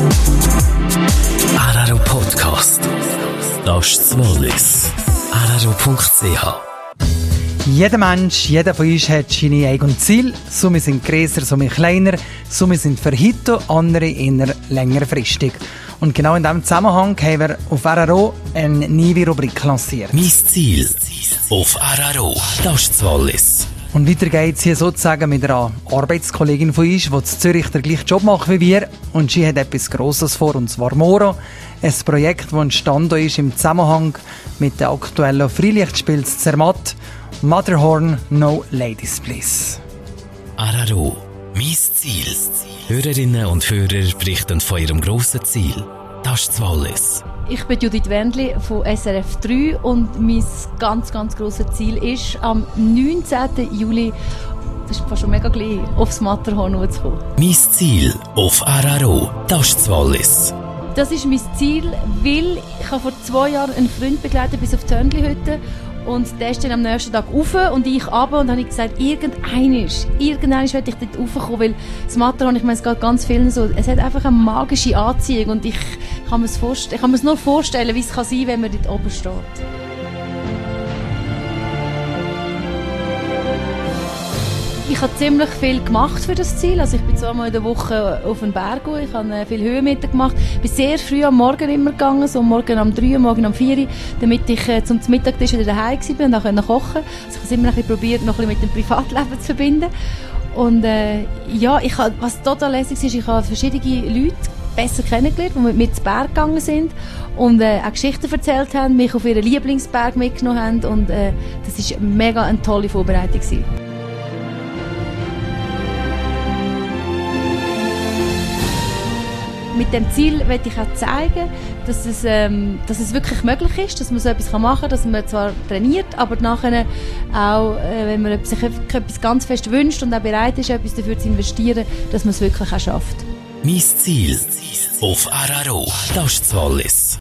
Araro Podcast. Das ist das Wallis. Araro.ch. Jeder Mensch, jeder von uns hat seine eigenen Ziele. Some sind grösser, some kleiner, some sind für heute, andere eher längerfristig. Und genau in diesem Zusammenhang haben wir auf Araro eine neue Rubrik lanciert. Mein Ziel auf Araro. Das ist das Wallis. Und weiter geht es hier sozusagen mit einer Arbeitskollegin von uns, die in Zürich den gleichen Job macht wie wir. Und sie hat etwas Grosses vor, und zwar Moro. Ein Projekt, das entstanden ist im Zusammenhang mit den aktuellen Freilichtspielen Zermatt. Matterhorn, No Ladies Please. Araro. Mein Ziel. Hörerinnen und Hörer berichten von ihrem grossen Ziel. Das ist das Wallis. Ich bin Judith Wendli von SRF 3 und mein ganz grosses Ziel ist, am 19. Juli, das ist fast schon mega gleich, aufs Matterhorn zu kommen. Mein Ziel auf Araro. Das ist das Wallis. Das ist mein Ziel, weil ich vor 2 Jahren einen Freund begleitet bis auf die Hörnli-Hütte. Und der ist dann am nächsten Tag rauf und ich runter. Und dann habe ich gesagt, irgendwann werde ich dort raufkommen, weil das Matterhorn, ich meine, es geht ganz vielen so, es hat einfach eine magische Anziehung und ich kann mir es nur vorstellen, wie es kann sein, wenn man dort oben steht. Ich habe ziemlich viel gemacht für das Ziel. Also ich bin 2-mal in der Woche auf den Berg. Ich habe viel Höhenmeter gemacht. Ich bin sehr früh am Morgen immer gegangen, so morgen um 3 Uhr, morgen um 4 Uhr, damit ich zum Mittagstisch wieder daheim war und auch kochen konnte. Also ich habe es immer ein bisschen probiert, noch ein bisschen mit dem Privatleben zu verbinden. Und was total lässig ist, ich habe verschiedene Leute besser kennengelernt, die mit mir zu Berg gegangen sind und auch Geschichten erzählt haben, mich auf ihren Lieblingsberg mitgenommen haben. Und das war mega eine tolle Vorbereitung gewesen. Mit dem Ziel möchte ich auch zeigen, dass es wirklich möglich ist, dass man so etwas machen kann, dass man zwar trainiert, aber nachher auch, wenn man sich etwas ganz fest wünscht und auch bereit ist, etwas dafür zu investieren, dass man es wirklich auch schafft. Mein Ziel auf Araro. Das ist das Wallis.